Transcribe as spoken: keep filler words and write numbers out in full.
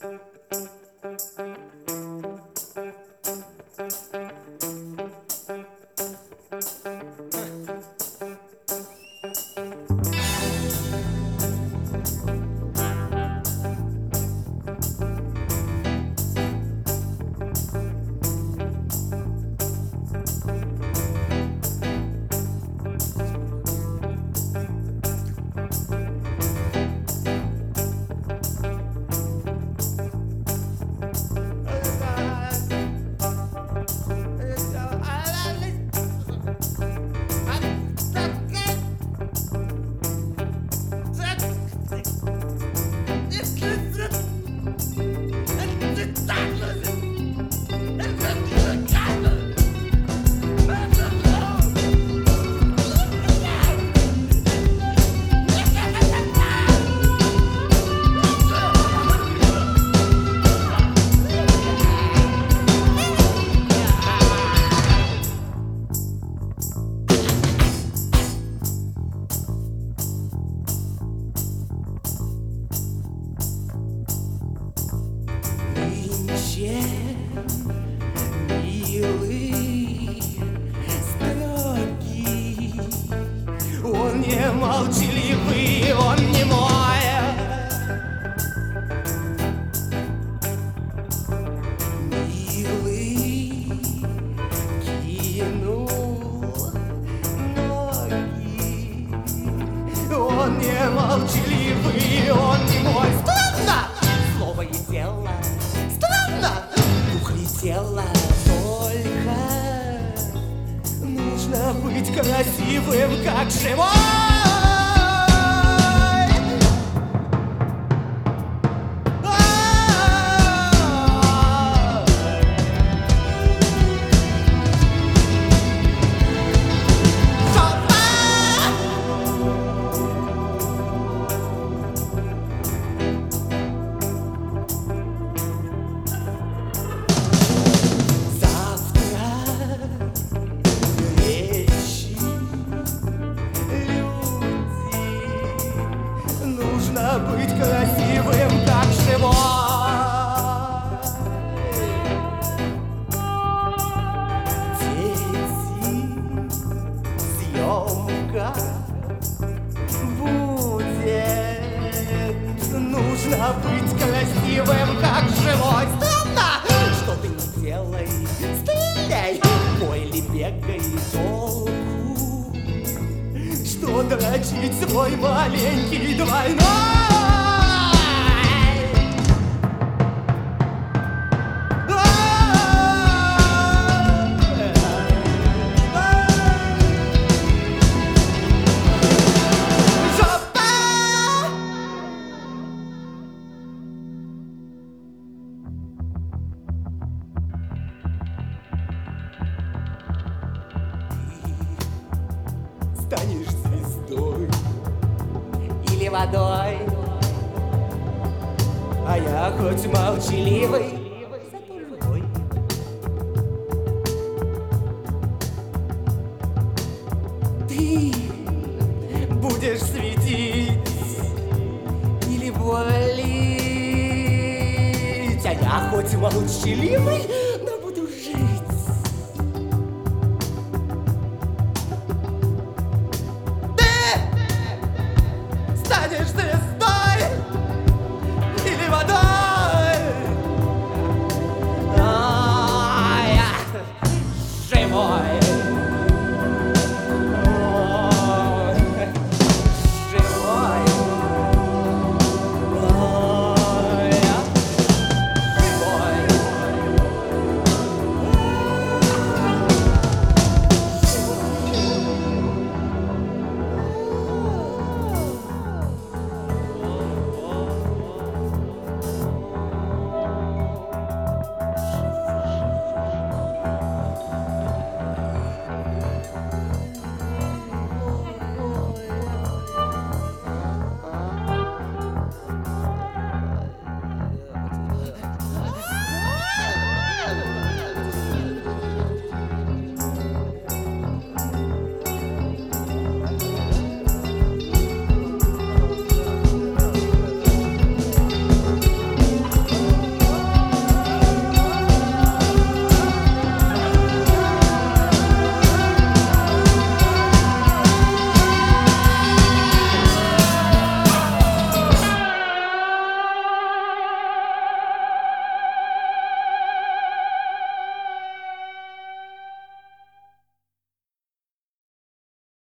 Милый, строгий, он не молчаливый, он не мой. Милый, кинул ноги, он не молчаливый, он не мой. Странно! Слово и дело. Странно! Дух и тело. Только нужно быть красивым, как живой. Нужно быть красивым, как живой. Дети, съемка будет. Нужно быть красивым, как живой. Странно, что ты не делай, стреляй, бой или бегай, толку. Что дрочить свой маленький двойной. Станешь звездой или водой, а я хоть молчаливый, зато живой. Ты будешь светить или болеть, а я хоть молчаливый,